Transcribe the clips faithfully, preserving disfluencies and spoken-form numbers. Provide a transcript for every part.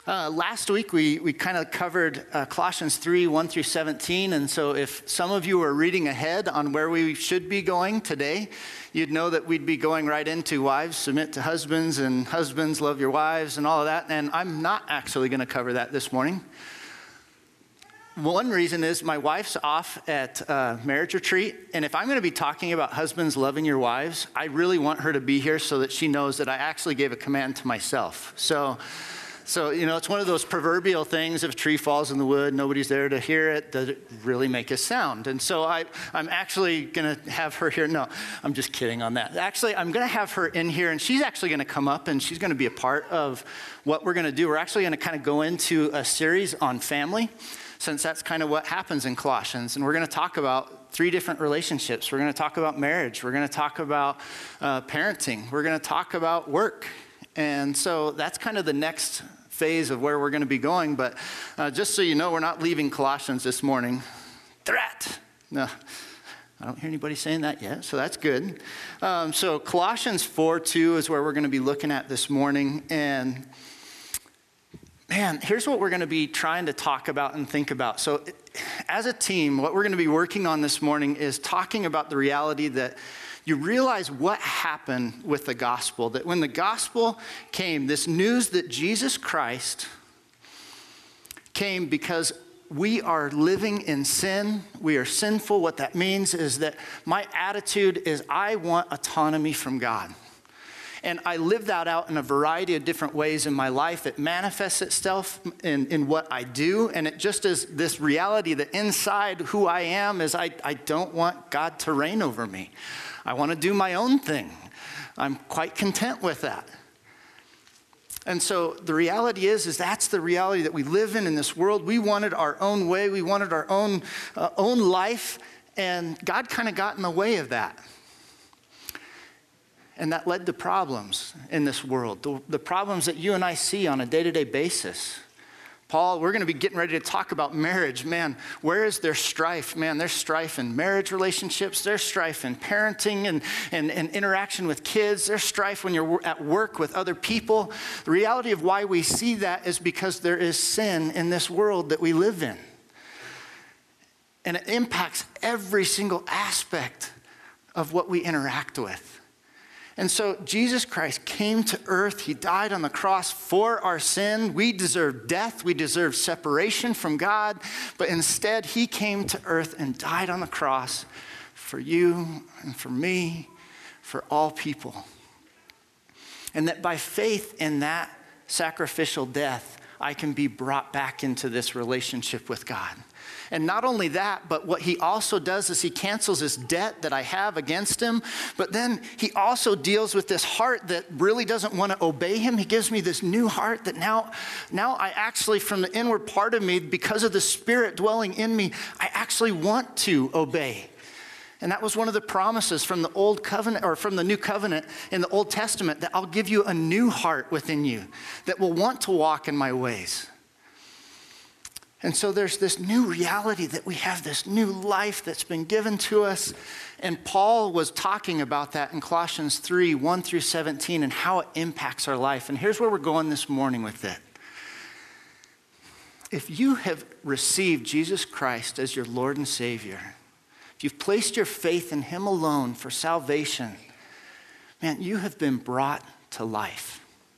Uh, last week, we, we kind of covered uh, Colossians three, one through seventeen. And so if some of you are reading ahead on where we should be going today, you'd know that we'd be going right into wives, submit to husbands, and husbands, love your wives, and all of that. And I'm not actually going to cover that this morning. One reason is my wife's off at uh, marriage retreat. And if I'm going to be talking about husbands loving your wives, I really want her to be here so that she knows that I actually gave a command to myself. So... So, you know, it's one of those proverbial things, if a tree falls in the wood, nobody's there to hear it, does it really make a sound? And so I, I'm actually going to have her here. No, I'm just kidding on that. Actually, I'm going to have her in here, and she's actually going to come up, and she's going to be a part of what we're going to do. We're actually going to kind of go into a series on family, since that's kind of what happens in Colossians. And we're going to talk about three different relationships. We're going to talk about marriage. We're going to talk about uh, parenting. We're going to talk about work. And so that's kind of the next phase of where we're going to be going. But uh, just so you know, we're not leaving Colossians this morning. Threat. No, I don't hear anybody saying that yet, so that's good. Um, so Colossians four two is where we're going to be looking at this morning. And man, here's what we're going to be trying to talk about and think about. So as a team, what we're going to be working on this morning is talking about the reality that you realize what happened with the gospel, that when the gospel came, this news that Jesus Christ came because we are living in sin, we are sinful. What that means is that my attitude is I want autonomy from God. And I live that out in a variety of different ways in my life. It manifests itself in, in what I do. And it just is this reality that inside who I am is I, I don't want God to reign over me. I want to do my own thing. I'm quite content with that. And so the reality is, is that's the reality that we live in in this world. We wanted our own way. We wanted our own, uh, own life. And God kind of got in the way of that. And that led to problems in this world, the, the problems that you and I see on a day-to-day basis. Paul, we're going to be getting ready to talk about marriage. Man, where is there strife? Man, there's strife in marriage relationships. There's strife in parenting and, and, and interaction with kids. There's strife when you're at work with other people. The reality of why we see that is because there is sin in this world that we live in. And it impacts every single aspect of what we interact with. And so Jesus Christ came to earth. He died on the cross for our sin. We deserve death. We deserve separation from God. But instead, he came to earth and died on the cross for you and for me, for all people. And that by faith in that sacrificial death, I can be brought back into this relationship with God. And not only that, but what he also does is he cancels this debt that I have against him. But then he also deals with this heart that really doesn't want to obey him. He gives me this new heart that now, now I actually, from the inward part of me, because of the Spirit dwelling in me, I actually want to obey. And that was one of the promises from the old covenant or from the new covenant in the Old Testament, that I'll give you a new heart within you that will want to walk in my ways. And so there's this new reality that we have this new life that's been given to us. And Paul was talking about that in Colossians three, one through seventeen, and how it impacts our life. And here's where we're going this morning with it. If you have received Jesus Christ as your Lord and Savior, if you've placed your faith in him alone for salvation, man, you have been brought to life.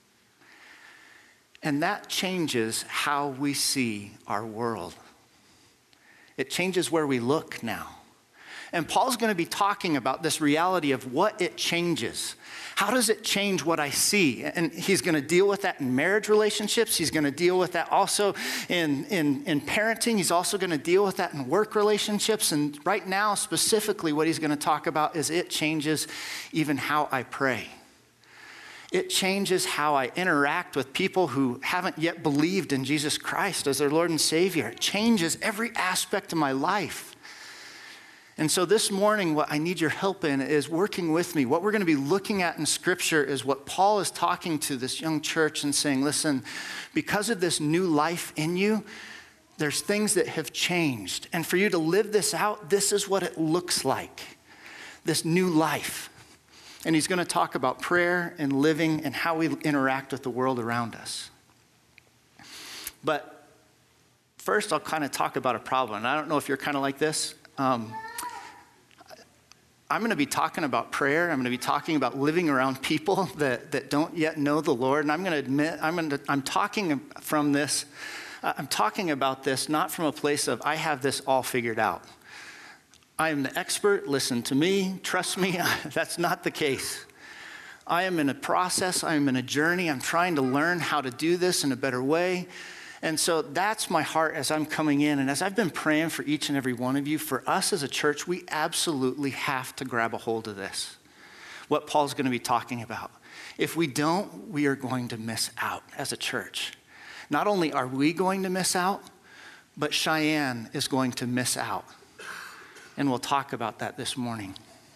And that changes how we see our world. It changes where we look now. And Paul's going to be talking about this reality of what it changes. How does it change what I see? And he's going to deal with that in marriage relationships. He's going to deal with that also in, in, in parenting. He's also going to deal with that in work relationships. And right now, specifically, what he's going to talk about is it changes even how I pray. It changes how I interact with people who haven't yet believed in Jesus Christ as their Lord and Savior. It changes every aspect of my life. And so this morning, what I need your help in is working with me. What we're going to be looking at in Scripture is what Paul is talking to this young church and saying, listen, because of this new life in you, there's things that have changed. And for you to live this out, this is what it looks like, this new life. And he's going to talk about prayer and living and how we interact with the world around us. But first, I'll kind of talk about a problem. And I don't know if you're kind of like this. Um, I'm going to be talking about prayer. I'm going to be talking about living around people that, that don't yet know the Lord. And I'm going to admit, I'm, going to, I'm talking from this, uh, I'm talking about this not from a place of I have this all figured out. I am the expert, listen to me, trust me. That's not the case. I am in a process, I am in a journey. I'm trying to learn how to do this in a better way. And so that's my heart as I'm coming in. And as I've been praying for each and every one of you, for us as a church, we absolutely have to grab a hold of this, what Paul's going to be talking about. If we don't, we are going to miss out as a church. Not only are we going to miss out, but Cheyenne is going to miss out. And we'll talk about that this morning.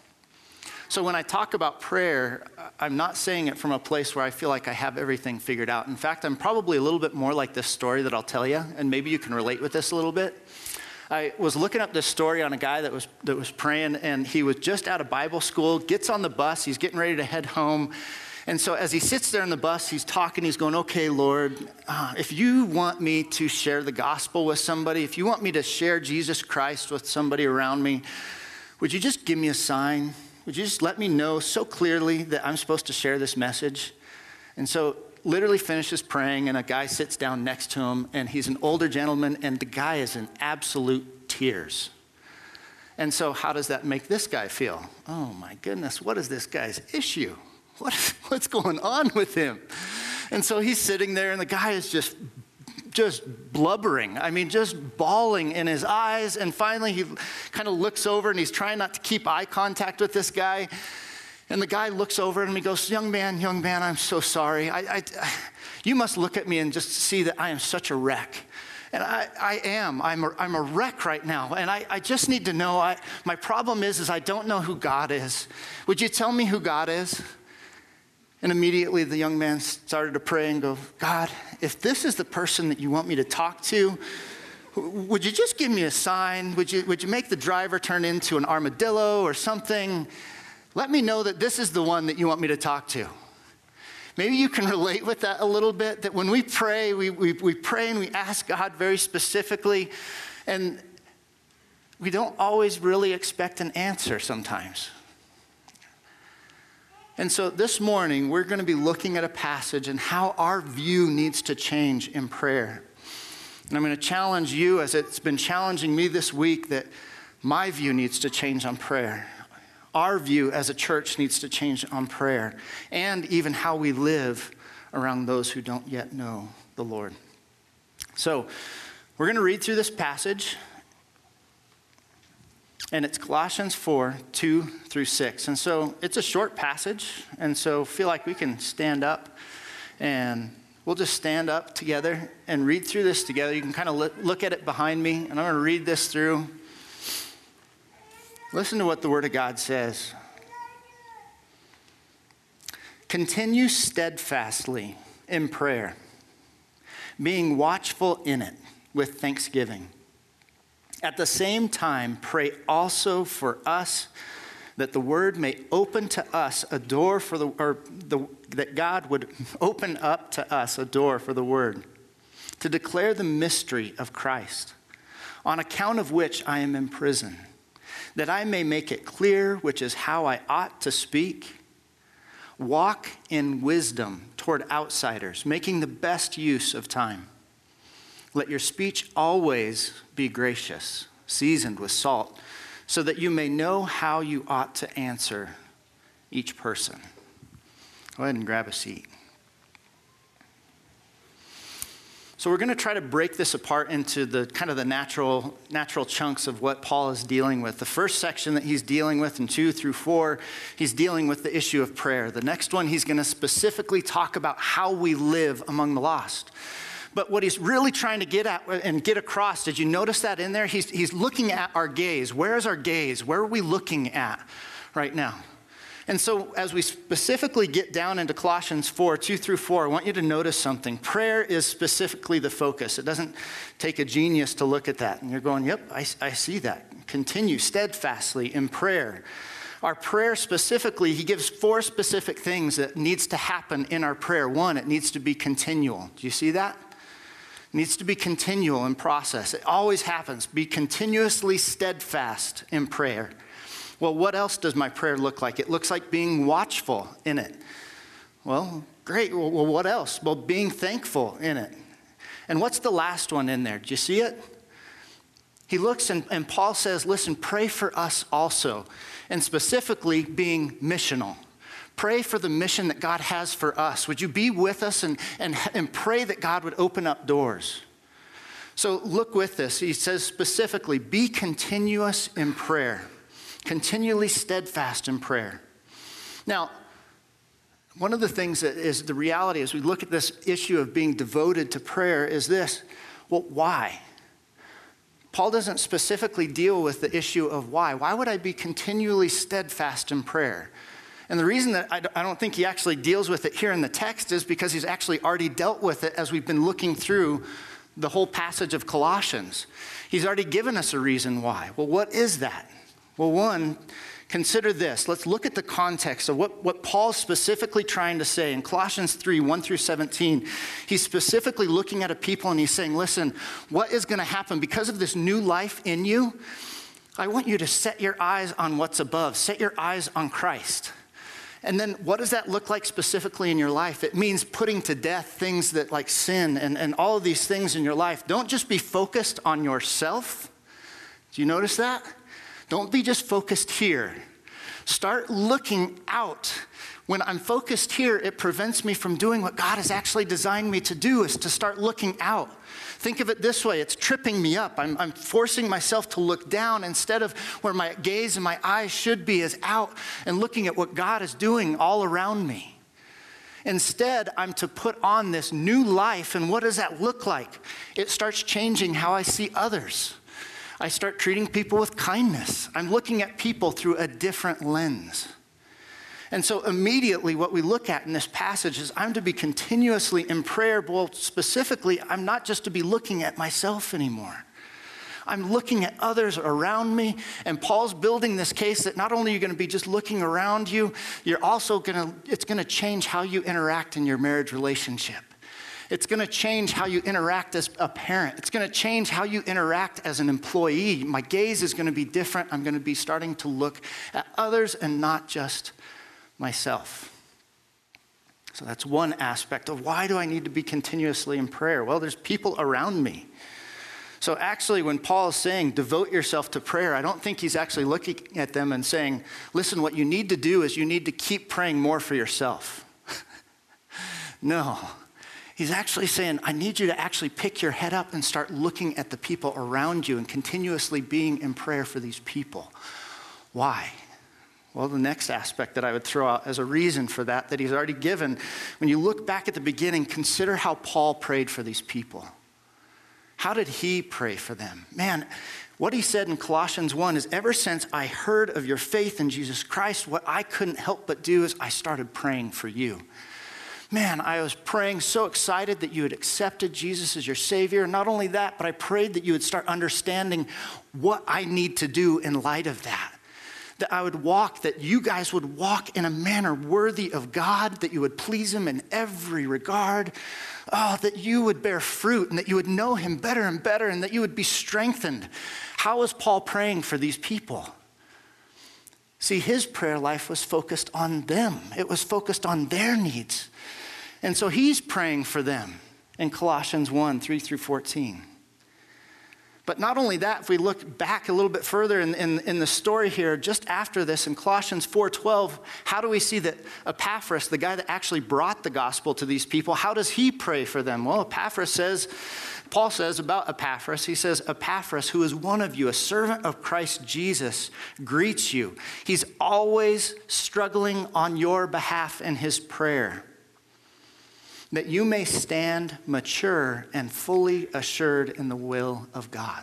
So when I talk about prayer, I'm not saying it from a place where I feel like I have everything figured out. In fact, I'm probably a little bit more like this story that I'll tell you, and maybe you can relate with this a little bit. I was looking up this story on a guy that was that was praying, and he was just out of Bible school, gets on the bus, he's getting ready to head home. And so as he sits there in the bus, he's talking, he's going, okay, Lord, uh, if you want me to share the gospel with somebody, if you want me to share Jesus Christ with somebody around me, would you just give me a sign? Would you just let me know so clearly that I'm supposed to share this message? And so literally finishes praying, and a guy sits down next to him, and he's an older gentleman, and the guy is in absolute tears. And so how does that make this guy feel? Oh my goodness, what is this guy's issue? What, what's going on with him? And so he's sitting there, and the guy is just just blubbering. I mean, just bawling in his eyes. And finally, he kind of looks over, and he's trying not to keep eye contact with this guy. And the guy looks over at him, and he goes, young man, young man, I'm so sorry. I, I, you must look at me and just see that I am such a wreck. And I, I am. I'm a, I'm a wreck right now. And I, I just need to know, I, my problem is, is I don't know who God is. Would you tell me who God is? And immediately the young man started to pray and go, God, if this is the person that you want me to talk to, would you just give me a sign? Would you, would you make the driver turn into an armadillo or something? Let me know that this is the one that you want me to talk to. Maybe you can relate with that a little bit, that when we pray, we, we, we pray and we ask God very specifically, and we don't always really expect an answer sometimes. And so this morning, we're going to be looking at a passage and how our view needs to change in prayer. And I'm going to challenge you, as it's been challenging me this week, that my view needs to change on prayer. Our view as a church needs to change on prayer, and even how we live around those who don't yet know the Lord. So we're going to read through this passage. And it's Colossians four, two through six. And so it's a short passage. And so feel like we can stand up, and we'll just stand up together and read through this together. You can kind of look at it behind me, and I'm going to read this through. Listen to what the Word of God says. Continue steadfastly in prayer, being watchful in it with thanksgiving. At the same time, pray also for us, that the word may open to us a door for the, or the, that God would open up to us a door for the word, to declare the mystery of Christ, on account of which I am in prison, that I may make it clear which is how I ought to speak. Walk in wisdom toward outsiders, making the best use of time. Let your speech always be gracious, seasoned with salt, so that you may know how you ought to answer each person. Go ahead and grab a seat. So we're going to try to break this apart into the kind of the natural, natural chunks of what Paul is dealing with. The first section that he's dealing with in two through four, he's dealing with the issue of prayer. The next one, he's going to specifically talk about how we live among the lost. But what he's really trying to get at and get across, did you notice that in there? He's, he's looking at our gaze. Where is our gaze? Where are we looking at right now? And so as we specifically get down into Colossians four, two through four, I want you to notice something. Prayer is specifically the focus. It doesn't take a genius to look at that. And you're going, yep, I, I see that. Continue steadfastly in prayer. Our prayer specifically, he gives four specific things that needs to happen in our prayer. One, it needs to be continual. Do you see that? needs to be continual in process. It always happens. Be continuously steadfast in prayer. Well, what else does my prayer look like? It looks like being watchful in it. Well, great. Well, what else? Well, being thankful in it. And what's the last one in there? Do you see it? He looks and, and Paul says, listen, pray for us also. And specifically being missional. Pray for the mission that God has for us. Would you be with us and, and, and pray that God would open up doors? So look with this. He says specifically, be continuous in prayer. Continually steadfast in prayer. Now, one of the things that is the reality as we look at this issue of being devoted to prayer is this. Well, why? Paul doesn't specifically deal with the issue of why. Why would I be continually steadfast in prayer? And the reason that I don't think he actually deals with it here in the text is because he's actually already dealt with it as we've been looking through the whole passage of Colossians. He's already given us a reason why. Well, what is that? Well, one, consider this. Let's look at the context of what, what Paul's specifically trying to say. In Colossians three, one through seventeen, he's specifically looking at a people and he's saying, listen, what is going to happen? Because of this new life in you, I want you to set your eyes on what's above. Set your eyes on Christ. And then what does that look like specifically in your life? It means putting to death things that like sin and, and all of these things in your life. Don't just be focused on yourself. Do you notice that? Don't be just focused here. Start looking out. When I'm focused here, it prevents me from doing what God has actually designed me to do, is to start looking out. Think of it this way. It's tripping me up. I'm, I'm forcing myself to look down instead of where my gaze and my eyes should be, is out and looking at what God is doing all around me. Instead, I'm to put on this new life. And what does that look like? It starts changing how I see others. I start treating people with kindness. I'm looking at people through a different lens. And so immediately what we look at in this passage is I'm to be continuously in prayer. Well, specifically, I'm not just to be looking at myself anymore. I'm looking at others around me. And Paul's building this case that not only are you going to be just looking around you, you're also going to, it's going to change how you interact in your marriage relationship. It's going to change how you interact as a parent. It's going to change how you interact as an employee. My gaze is going to be different. I'm going to be starting to look at others and not just myself. So that's one aspect of why do I need to be continuously in prayer? Well, there's people around me. So actually, when Paul is saying devote yourself to prayer, I don't think he's actually looking at them and saying, listen, what you need to do is you need to keep praying more for yourself. No. He's actually saying, I need you to actually pick your head up and start looking at the people around you and continuously being in prayer for these people. Why? Well, the next aspect that I would throw out as a reason for that, that he's already given, when you look back at the beginning, consider how Paul prayed for these people. How did he pray for them? Man, what he said in Colossians one is, ever since I heard of your faith in Jesus Christ, what I couldn't help but do is I started praying for you. Man, I was praying so excited that you had accepted Jesus as your Savior. Not only that, but I prayed that you would start understanding what I need to do in light of that. That I would walk, that you guys would walk in a manner worthy of God, that you would please him in every regard. Oh, that you would bear fruit and that you would know him better and better and that you would be strengthened. How was Paul praying for these people? See, his prayer life was focused on them. It was focused on their needs. And so he's praying for them in Colossians one, three through fourteen. But not only that, if we look back a little bit further in, in, in the story here, just after this in Colossians four twelve, how do we see that Epaphras, the guy that actually brought the gospel to these people, how does he pray for them? Well, Epaphras says, Paul says about Epaphras, he says, Epaphras, who is one of you, a servant of Christ Jesus, greets you. He's always struggling on your behalf in his prayer, that you may stand mature and fully assured in the will of God.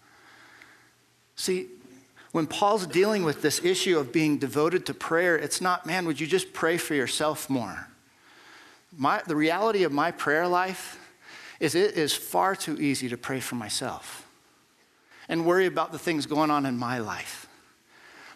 See, when Paul's dealing with this issue of being devoted to prayer, it's not, man, would you just pray for yourself more? My, the reality of my prayer life is it is far too easy to pray for myself and worry about the things going on in my life.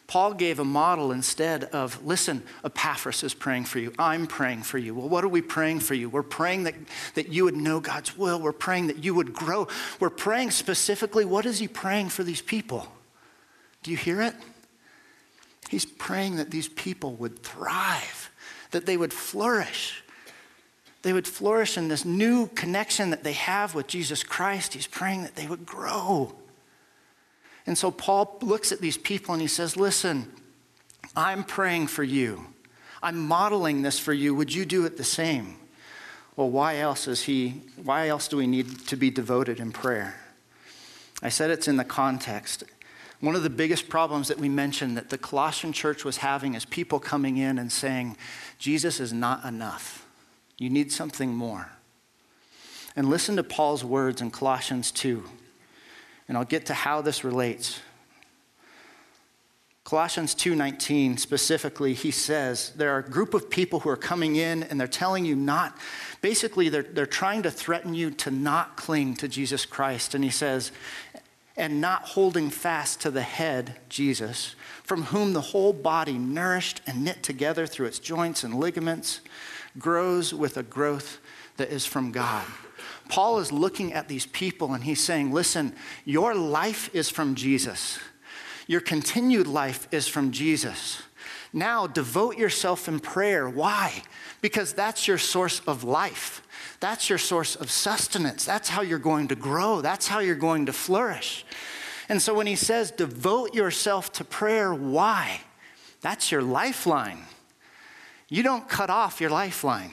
Paul gave a model instead of, listen, Epaphras is praying for you. I'm praying for you. Well, what are we praying for you? We're praying that, that you would know God's will. We're praying that you would grow. We're praying specifically, what is he praying for these people? Do you hear it? He's praying that these people would thrive, that they would flourish. They would flourish in this new connection that they have with Jesus Christ. He's praying that they would grow. And so Paul looks at these people and he says, listen, I'm praying for you. I'm modeling this for you. Would you do it the same? Well, why else is he, why else do we need to be devoted in prayer? I said it's in the context. One of the biggest problems that we mentioned that the Colossian church was having is people coming in and saying, Jesus is not enough. You need something more. And listen to Paul's words in Colossians two. And I'll get to how this relates. Colossians two nineteen specifically, he says, there are a group of people who are coming in and they're telling you not, basically they're, they're trying to threaten you to not cling to Jesus Christ. And he says, and not holding fast to the head, Jesus, from whom the whole body, nourished and knit together through its joints and ligaments, grows with a growth that is from God. Paul is looking at these people and he's saying, listen, your life is from Jesus. Your continued life is from Jesus. Now devote yourself in prayer. Why? Because that's your source of life. That's your source of sustenance. That's how you're going to grow. That's how you're going to flourish. And so when he says devote yourself to prayer, why? That's your lifeline. You don't cut off your lifeline.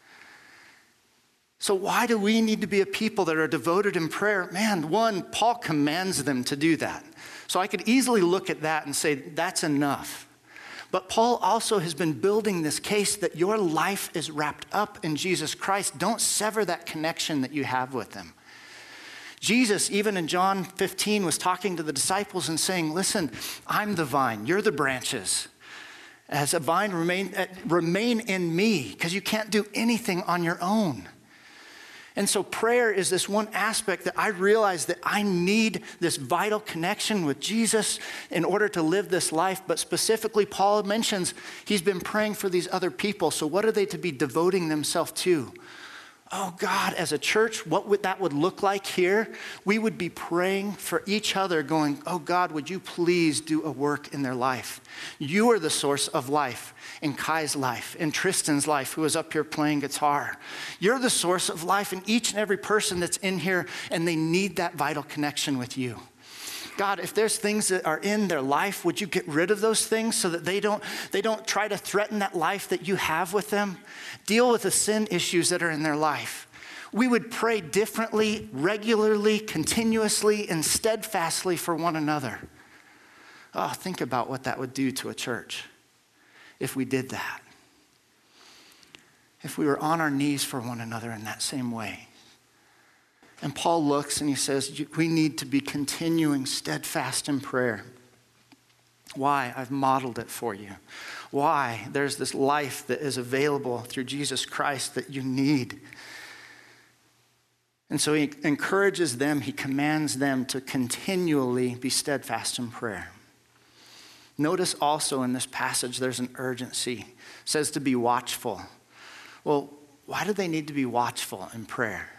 So why do we need to be a people that are devoted in prayer? Man, one, Paul commands them to do that. So I could easily look at that and say, that's enough. But Paul also has been building this case that your life is wrapped up in Jesus Christ. Don't sever that connection that you have with him. Jesus, even in John fifteen, was talking to the disciples and saying, listen, I'm the vine, you're the branches. As a vine, remain, uh, remain in me, because you can't do anything on your own. And so prayer is this one aspect that I realize that I need this vital connection with Jesus in order to live this life. But specifically, Paul mentions he's been praying for these other people. So what are they to be devoting themselves to? Oh God, as a church, what would that would look like here? We would be praying for each other going, oh God, would you please do a work in their life? You are the source of life in Kai's life, in Tristan's life, who is up here playing guitar. You're the source of life in each and every person that's in here, and they need that vital connection with you. God, if there's things that are in their life, would you get rid of those things so that they don't, they don't try to threaten that life that you have with them? Deal with the sin issues that are in their life. We would pray differently, regularly, continuously, and steadfastly for one another. Oh, think about what that would do to a church if we did that. If we were on our knees for one another in that same way. And Paul looks and he says, we need to be continuing steadfast in prayer. Why? I've modeled it for you. Why? There's this life that is available through Jesus Christ that you need. And so he encourages them, he commands them to continually be steadfast in prayer. Notice also in this passage there's an urgency. It says to be watchful. Well, why do they need to be watchful in prayer?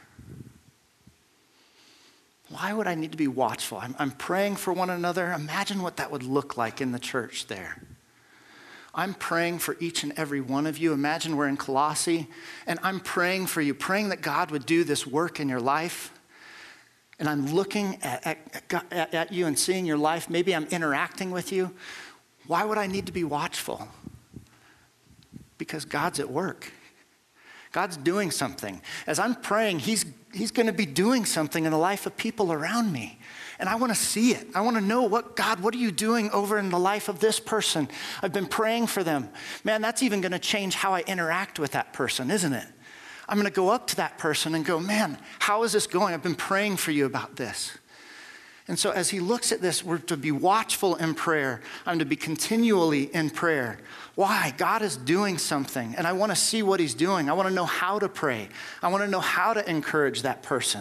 Why would I need to be watchful? I'm, I'm praying for one another. Imagine what that would look like in the church there. I'm praying for each and every one of you. Imagine we're in Colossae, and I'm praying for you, praying that God would do this work in your life. And I'm looking at, at, at, at you and seeing your life. Maybe I'm interacting with you. Why would I need to be watchful? Because God's at work. God's doing something. As I'm praying, he's, he's going to be doing something in the life of people around me. And I want to see it. I want to know what, God, what are you doing over in the life of this person? I've been praying for them. Man, that's even going to change how I interact with that person, isn't it? I'm going to go up to that person and go, man, how is this going? I've been praying for you about this. And so as he looks at this, we're to be watchful in prayer. I'm to be continually in prayer. Why? God is doing something, and I want to see what he's doing. I want to know how to pray. I want to know how to encourage that person.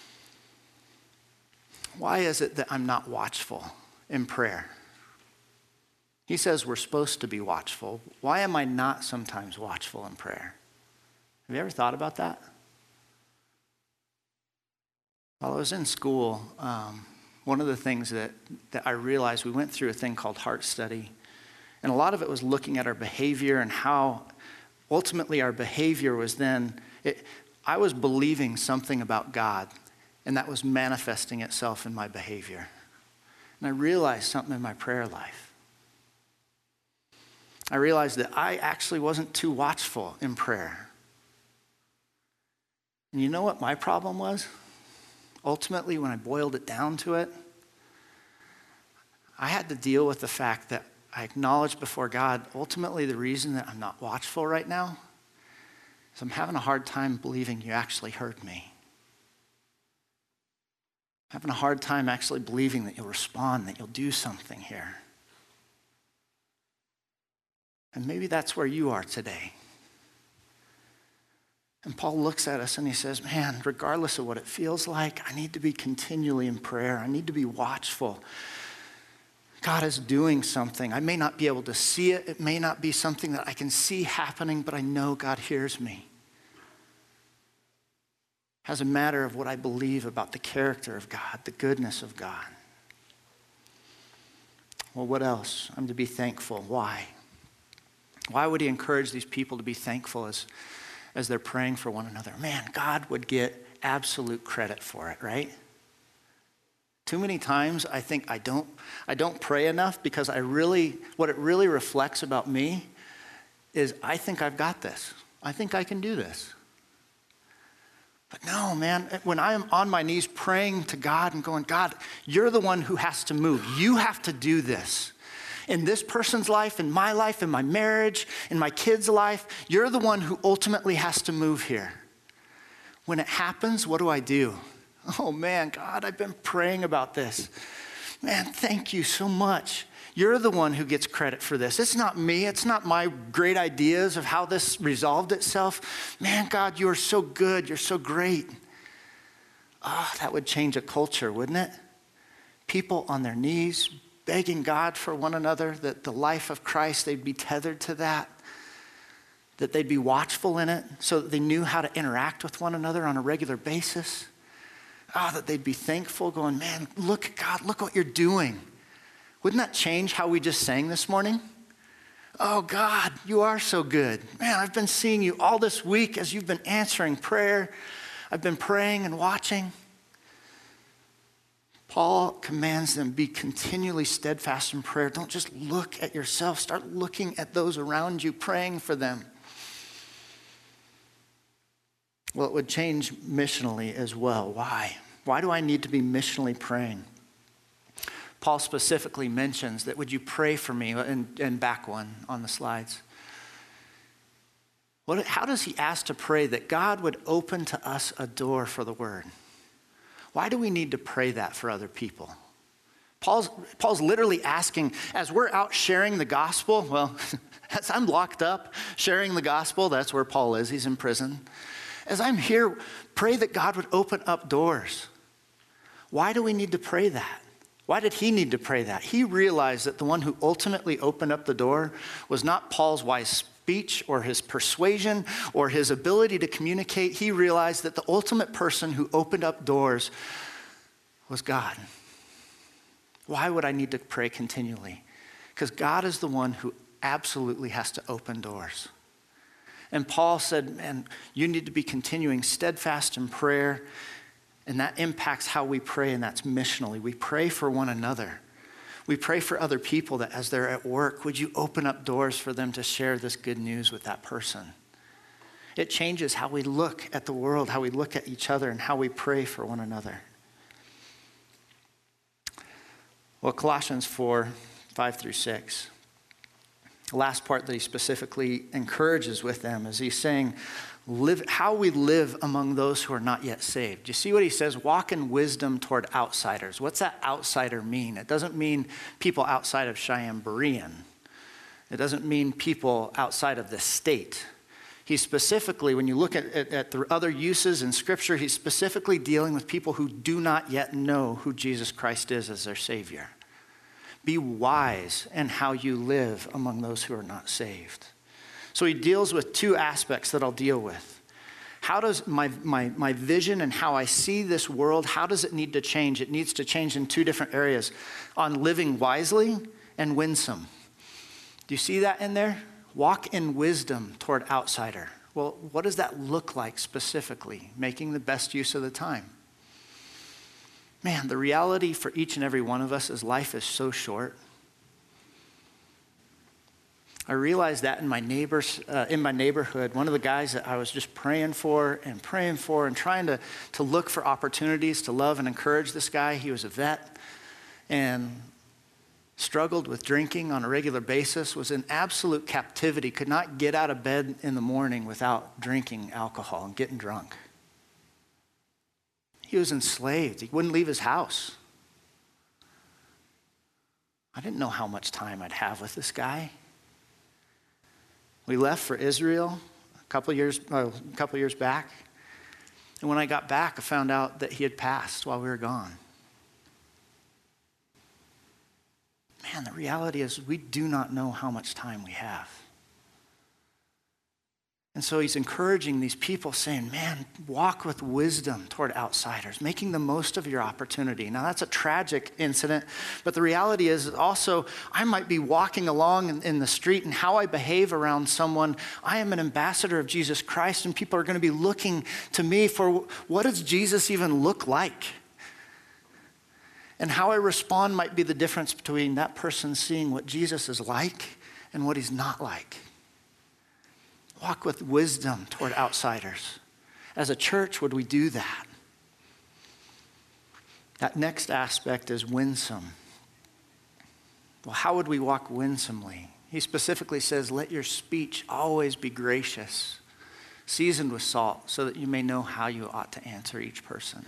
Why is it that I'm not watchful in prayer? He says we're supposed to be watchful. Why am I not sometimes watchful in prayer? Have you ever thought about that? While I was in school, um, one of the things that, that I realized, we went through a thing called heart study. And a lot of it was looking at our behavior and how ultimately our behavior was then, it, I was believing something about God, and that was manifesting itself in my behavior. And I realized something in my prayer life. I realized that I actually wasn't too watchful in prayer. And you know what my problem was? Ultimately, when I boiled it down to it, I had to deal with the fact that I acknowledged before God, ultimately the reason that I'm not watchful right now is I'm having a hard time believing you actually heard me. I'm having a hard time actually believing that you'll respond, that you'll do something here. And maybe that's where you are today. And Paul looks at us and he says, man, regardless of what it feels like, I need to be continually in prayer. I need to be watchful. God is doing something. I may not be able to see it. It may not be something that I can see happening, but I know God hears me. As a matter of what I believe about the character of God, the goodness of God. Well, what else? I'm to be thankful. Why? Why would he encourage these people to be thankful as, as they're praying for one another? Man, God would get absolute credit for it, right? Too many times I think I don't, I don't pray enough because I really, what it really reflects about me is I think I've got this. I think I can do this. But no, man, when I am on my knees praying to God and going, God, you're the one who has to move. You have to do this. In this person's life, in my life, in my marriage, in my kid's life, you're the one who ultimately has to move here. When it happens, what do I do? Oh man, God, I've been praying about this. Man, thank you so much. You're the one who gets credit for this. It's not me. It's not my great ideas of how this resolved itself. Man, God, you are so good. You're so great. Oh, that would change a culture, wouldn't it? People on their knees begging God for one another, that the life of Christ, they'd be tethered to that, that they'd be watchful in it so that they knew how to interact with one another on a regular basis. Oh, that they'd be thankful, going, man, look, God, look what you're doing. Wouldn't that change how we just sang this morning? Oh, God, you are so good. Man, I've been seeing you all this week as you've been answering prayer. I've been praying and watching. Paul commands them, be continually steadfast in prayer. Don't just look at yourself. Start looking at those around you, praying for them. Well, it would change missionally as well. Why? Why do I need to be missionally praying? Paul specifically mentions that, would you pray for me? And, and back one on the slides. What, how does he ask to pray that God would open to us a door for the word? Why do we need to pray that for other people? Paul's, Paul's literally asking, as we're out sharing the gospel, well, as I'm locked up sharing the gospel, that's where Paul is, he's in prison. As I'm here, pray that God would open up doors. Why do we need to pray that? Why did he need to pray that? He realized that the one who ultimately opened up the door was not Paul's wise speech or his persuasion or his ability to communicate. He realized that the ultimate person who opened up doors was God. Why would I need to pray continually? Because God is the one who absolutely has to open doors. And Paul said, man, you need to be continuing steadfast in prayer. And that impacts how we pray, and that's missionally. We pray for one another. We pray for other people that as they're at work, would you open up doors for them to share this good news with that person? It changes how we look at the world, how we look at each other, and how we pray for one another. Well, Colossians four, five through six. The last part that he specifically encourages with them is he's saying, live how we live among those who are not yet saved. Do you see what he says? Walk in wisdom toward outsiders. What's that outsider mean? It doesn't mean people outside of Cheyenne Berean. It doesn't mean people outside of the state. He's specifically, when you look at, at, at the other uses in Scripture, he's specifically dealing with people who do not yet know who Jesus Christ is as their Savior. Be wise in how you live among those who are not saved. So he deals with two aspects that I'll deal with. How does my, my, my vision and how I see this world, how does it need to change? It needs to change in two different areas, on living wisely and winsome. Do you see that in there? Walk in wisdom toward outsider. Well, what does that look like specifically? Making the best use of the time. Man, the reality for each and every one of us is life is so short. I realized that in my neighbors, uh, in my neighborhood, one of the guys that I was just praying for and praying for and trying to, to look for opportunities to love and encourage this guy. He was a vet and struggled with drinking on a regular basis, was in absolute captivity, could not get out of bed in the morning without drinking alcohol and getting drunk. He was enslaved. He wouldn't leave his house. I didn't know how much time I'd have with this guy. We left for Israel a couple years, uh, a couple years back. And when I got back, I found out that he had passed while we were gone. Man, the reality is we do not know how much time we have. And so he's encouraging these people saying, man, walk with wisdom toward outsiders, making the most of your opportunity. Now that's a tragic incident, but the reality is also I might be walking along in, in the street, and how I behave around someone, I am an ambassador of Jesus Christ, and people are going to be looking to me for what does Jesus even look like? And how I respond might be the difference between that person seeing what Jesus is like and what he's not like. Walk with wisdom toward outsiders. As a church, would we do that? That next aspect is winsome. Well, how would we walk winsomely? He specifically says, let your speech always be gracious, seasoned with salt, so that you may know how you ought to answer each person.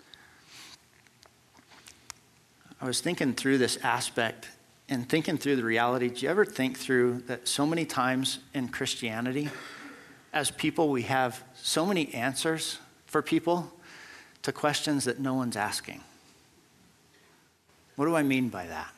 I was thinking through this aspect and thinking through the reality. Do you ever think through that so many times in Christianity, as people, we have so many answers for people to questions that no one's asking? What do I mean by that?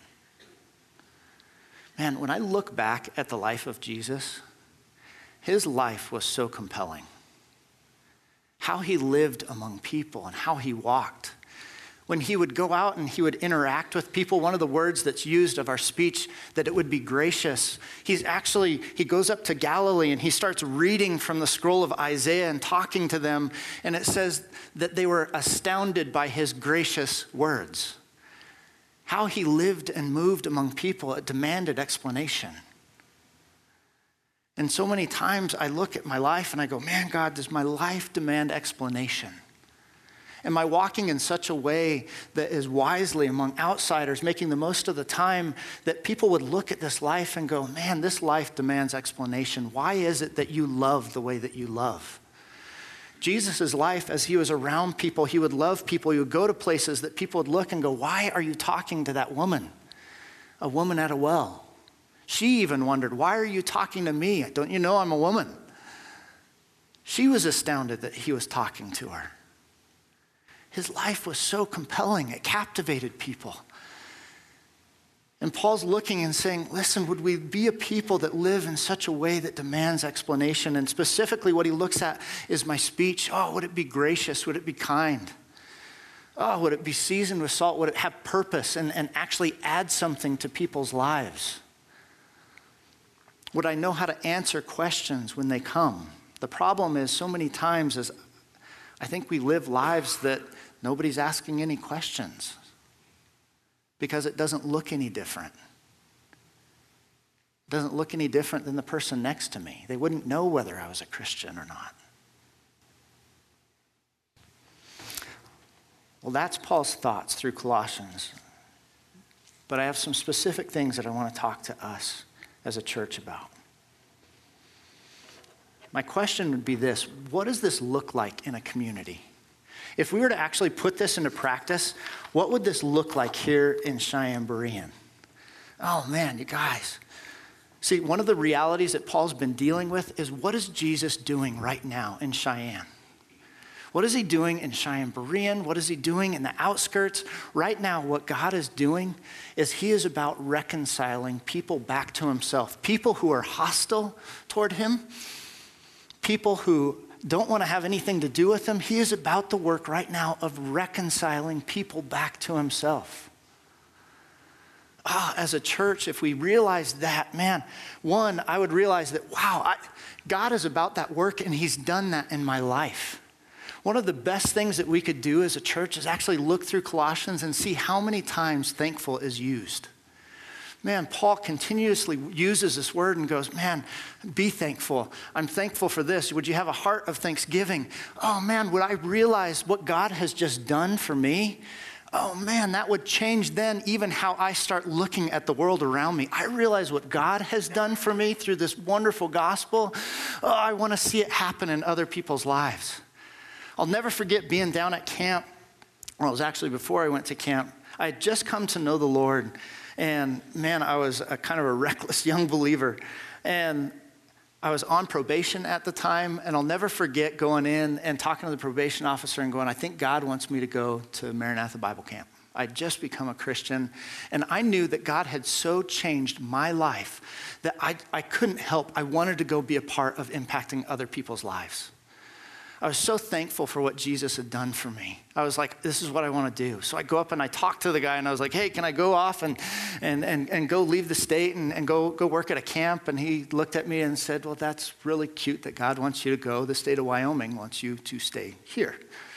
Man, when I look back at the life of Jesus, his life was so compelling. How he lived among people and how he walked. When he would go out and he would interact with people, one of the words that's used of our speech, that it would be gracious. He's actually, he goes up to Galilee and he starts reading from the scroll of Isaiah and talking to them. And it says that they were astounded by his gracious words. How he lived and moved among people, it demanded explanation. And so many times I look at my life and I go, man, God, does my life demand explanation? Am I walking in such a way that is wisely among outsiders, making the most of the time that people would look at this life and go, man, this life demands explanation. Why is it that you love the way that you love? Jesus' life, as he was around people, he would love people. He would go to places that people would look and go, why are you talking to that woman? A woman at a well. She even wondered, why are you talking to me? Don't you know I'm a woman? She was astounded that he was talking to her. His life was so compelling, it captivated people. And Paul's looking and saying, listen, would we be a people that live in such a way that demands explanation? And specifically what he looks at is my speech. Oh, would it be gracious? Would it be kind? Oh, would it be seasoned with salt? Would it have purpose and, and actually add something to people's lives? Would I know how to answer questions when they come? The problem is so many times is I think we live lives that nobody's asking any questions because it doesn't look any different. It doesn't look any different than the person next to me. They wouldn't know whether I was a Christian or not. Well, that's Paul's thoughts through Colossians. But I have some specific things that I want to talk to us as a church about. My question would be this: what does this look like in a community? If we were to actually put this into practice, what would this look like here in Cheyenne Berean? Oh man, you guys. See, one of the realities that Paul's been dealing with is what is Jesus doing right now in Cheyenne? What is he doing in Cheyenne Berean? What is he doing in the outskirts? Right now, what God is doing is he is about reconciling people back to himself. People who are hostile toward him, people who don't want to have anything to do with him. He is about the work right now of reconciling people back to himself. Ah, as a church, if we realize that, man, one, I would realize that, wow, I, God is about that work and he's done that in my life. One of the best things that we could do as a church is actually look through Colossians and see how many times thankful is used. Man, Paul continuously uses this word and goes, man, be thankful. I'm thankful for this. Would you have a heart of thanksgiving? Oh man, would I realize what God has just done for me? Oh man, that would change then even how I start looking at the world around me. I realize what God has done for me through this wonderful gospel. Oh, I want to see it happen in other people's lives. I'll never forget being down at camp. Well, it was actually before I went to camp. I had just come to know the Lord. And man, I was a kind of a reckless young believer. And I was on probation at the time, and I'll never forget going in and talking to the probation officer and going, I think God wants me to go to Maranatha Bible Camp. I'd just become a Christian, and I knew that God had so changed my life that I, I couldn't help. I wanted to go be a part of impacting other people's lives. I was so thankful for what Jesus had done for me. I was like, this is what I want to do. So I go up and I talk to the guy and I was like, hey, can I go off and and and, and go leave the state and, and go, go work at a camp? And he looked at me and said, well, that's really cute that God wants you to go. The state of Wyoming wants you to stay here.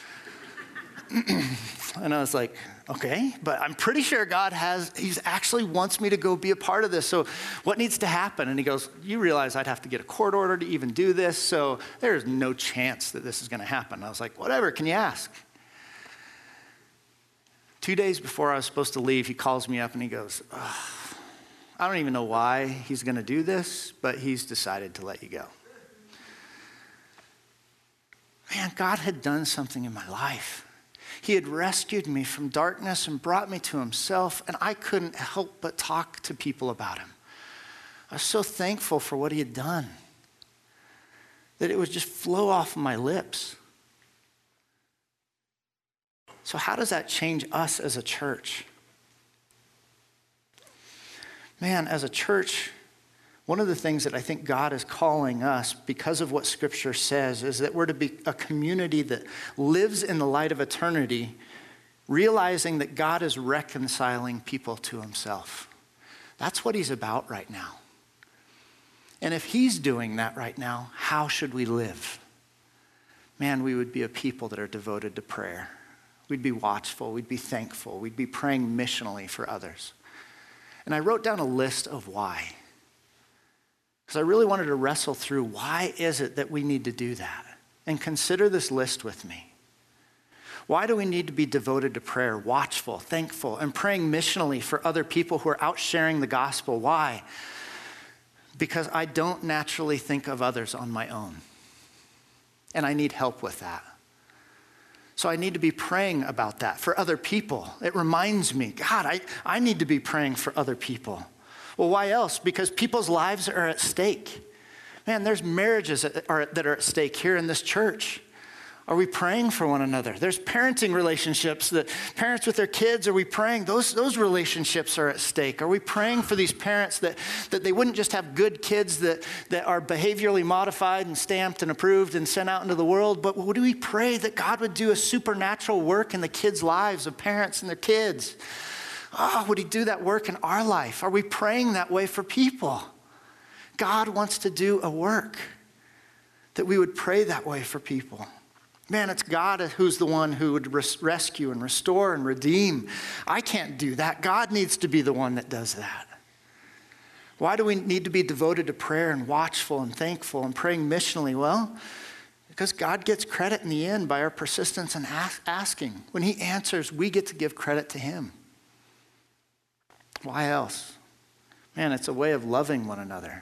And I was like, okay, but I'm pretty sure God has, he's actually wants me to go be a part of this. So what needs to happen? And he goes, you realize I'd have to get a court order to even do this. So there's no chance that this is going to happen. I was like, whatever, can you ask? Two days before I was supposed to leave, he calls me up and he goes, oh, I don't even know why he's going to do this, but he's decided to let you go. Man, God had done something in my life. He had rescued me from darkness and brought me to himself, and I couldn't help but talk to people about him. I was so thankful for what he had done that it would just flow off of my lips. So how does that change us as a church? Man, as a church, one of the things that I think God is calling us because of what Scripture says is that we're to be a community that lives in the light of eternity, realizing that God is reconciling people to himself. That's what he's about right now. And if he's doing that right now, how should we live? Man, we would be a people that are devoted to prayer. We'd be watchful. We'd be thankful. We'd be praying missionally for others. And I wrote down a list of why. Because I really wanted to wrestle through why is it that we need to do that? And consider this list with me. Why do we need to be devoted to prayer, watchful, thankful, and praying missionally for other people who are out sharing the gospel? Why? Because I don't naturally think of others on my own. And I need help with that. So I need to be praying about that for other people. It reminds me, God, I, I need to be praying for other people. Well, why else? Because people's lives are at stake. Man, there's marriages that are, that are at stake here in this church. Are we praying for one another? There's parenting relationships that parents with their kids, are we praying? Those, those relationships are at stake. Are we praying for these parents that, that they wouldn't just have good kids that, that are behaviorally modified and stamped and approved and sent out into the world, but would we pray that God would do a supernatural work in the kids' lives of parents and their kids? Oh, would he do that work in our life? Are we praying that way for people? God wants to do a work that we would pray that way for people. Man, it's God who's the one who would res- rescue and restore and redeem. I can't do that. God needs to be the one that does that. Why do we need to be devoted to prayer and watchful and thankful and praying missionally? Well, because God gets credit in the end by our persistence and ask, asking. When he answers, we get to give credit to him. Why else? Man, it's a way of loving one another.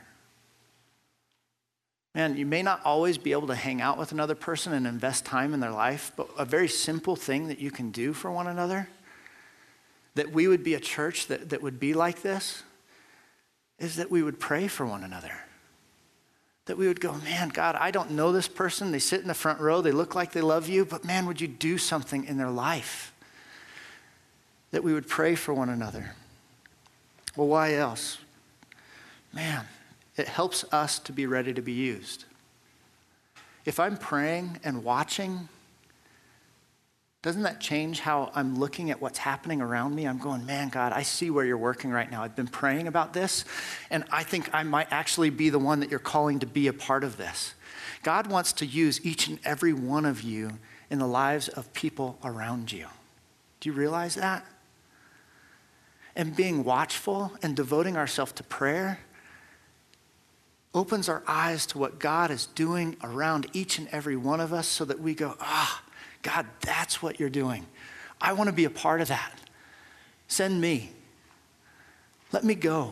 Man, you may not always be able to hang out with another person and invest time in their life, but a very simple thing that you can do for one another, that we would be a church that, that would be like this, is that we would pray for one another. That we would go, man, God, I don't know this person. They sit in the front row. They look like they love you, but man, would you do something in their life? That we would pray for one another. Well, why else? Man, it helps us to be ready to be used. If I'm praying and watching, doesn't that change how I'm looking at what's happening around me? I'm going, man, God, I see where you're working right now. I've been praying about this, and I think I might actually be the one that you're calling to be a part of this. God wants to use each and every one of you in the lives of people around you. Do you realize that? And being watchful and devoting ourselves to prayer opens our eyes to what God is doing around each and every one of us so that we go, ah, God, that's what you're doing. I want to be a part of that. Send me. Let me go.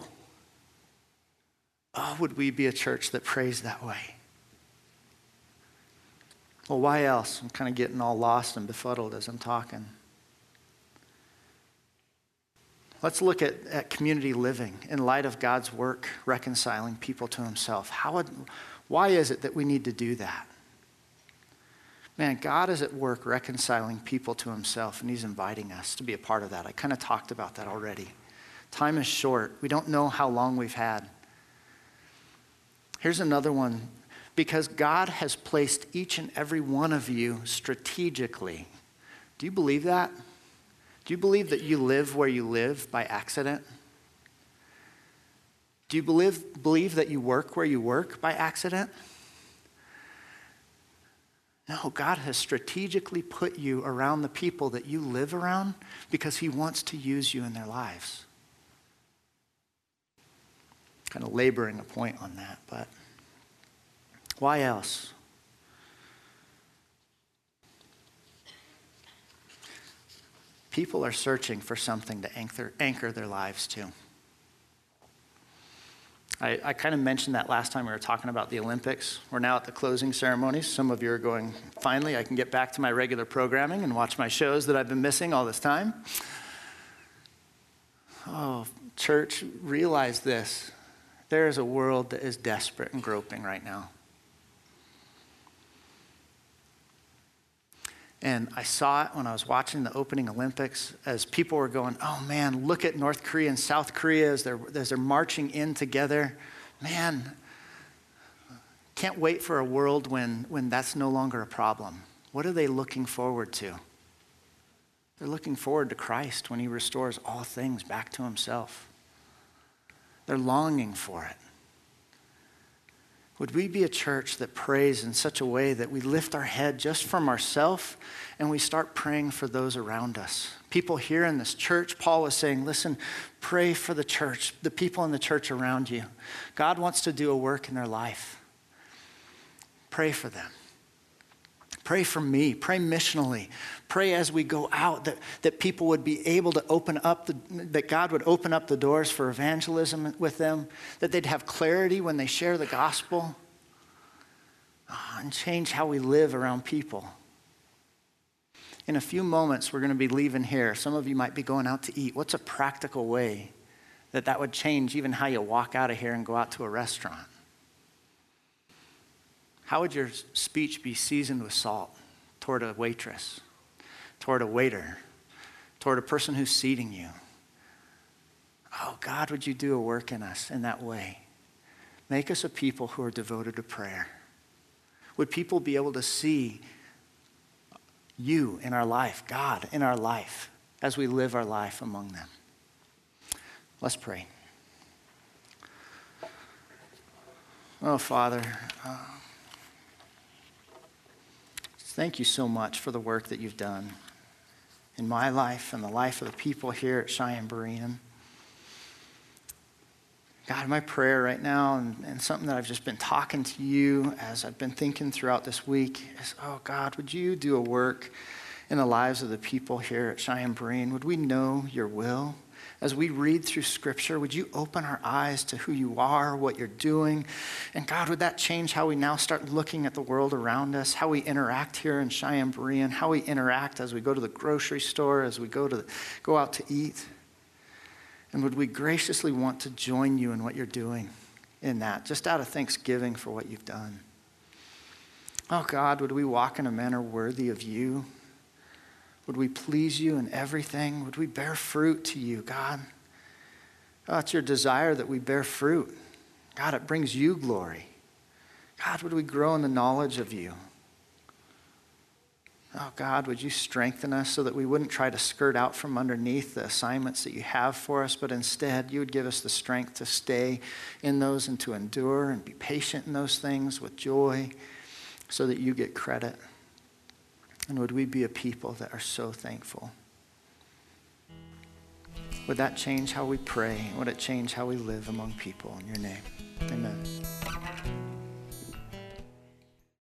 Oh, would we be a church that prays that way? Well, why else? I'm kind of getting all lost and befuddled as I'm talking. Let's look at, at community living in light of God's work reconciling people to himself. How would, why is it that we need to do that? Man, God is at work reconciling people to himself, and he's inviting us to be a part of that. I kind of talked about that already. Time is short. We don't know how long we've had. Here's another one. Because God has placed each and every one of you strategically. Do you believe that? Do you believe that you live where you live by accident? Do you believe, believe that you work where you work by accident? No, God has strategically put you around the people that you live around because he wants to use you in their lives. Kind of laboring a point on that, but why else? People are searching for something to anchor, anchor their lives to. I, I kind of mentioned that last time we were talking about the Olympics. We're now at the closing ceremonies. Some of you are going, finally, I can get back to my regular programming and watch my shows that I've been missing all this time. Oh, church, realize this. There is a world that is desperate and groping right now. And I saw it when I was watching the opening Olympics as people were going, oh man, look at North Korea and South Korea as they're, as they're marching in together. Man, can't wait for a world when, when that's no longer a problem. What are they looking forward to? They're looking forward to Christ when he restores all things back to himself. They're longing for it. Would we be a church that prays in such a way that we lift our head just from ourselves and we start praying for those around us? People here in this church, Paul was saying, listen, pray for the church, the people in the church around you. God wants to do a work in their life. Pray for them. Pray for me. Pray missionally. Pray as we go out that, that people would be able to open up, the, that God would open up the doors for evangelism with them, that they'd have clarity when they share the gospel, oh, and change how we live around people. In a few moments, we're going to be leaving here. Some of you might be going out to eat. What's a practical way that that would change even how you walk out of here and go out to a restaurant? How would your speech be seasoned with salt toward a waitress, toward a waiter, toward a person who's seating you? Oh, God, would you do a work in us in that way? Make us a people who are devoted to prayer. Would people be able to see you in our life, God in our life, as we live our life among them? Let's pray. Oh, Father, uh, thank you so much for the work that you've done in my life and the life of the people here at Cheyenne Berean. God, my prayer right now, and, and something that I've just been talking to you as I've been thinking throughout this week is, oh God, would you do a work in the lives of the people here at Cheyenne Berean? Would we know your will? As we read through Scripture, would you open our eyes to who you are, what you're doing? And God, would that change how we now start looking at the world around us, how we interact here in Cheyenne Berean, how we interact as we go to the grocery store, as we go to go out to eat? And would we graciously want to join you in what you're doing? in that, just out of thanksgiving for what you've done. Oh God, would we walk in a manner worthy of you? Would we please you in everything? Would we bear fruit to you, God? Oh, it's your desire that we bear fruit. God, it brings you glory. God, would we grow in the knowledge of you? Oh God, would you strengthen us so that we wouldn't try to skirt out from underneath the assignments that you have for us, but instead you would give us the strength to stay in those and to endure and be patient in those things with joy so that you get credit. And would we be a people that are so thankful? Would that change how we pray? Would it change how we live among people? In your name, amen.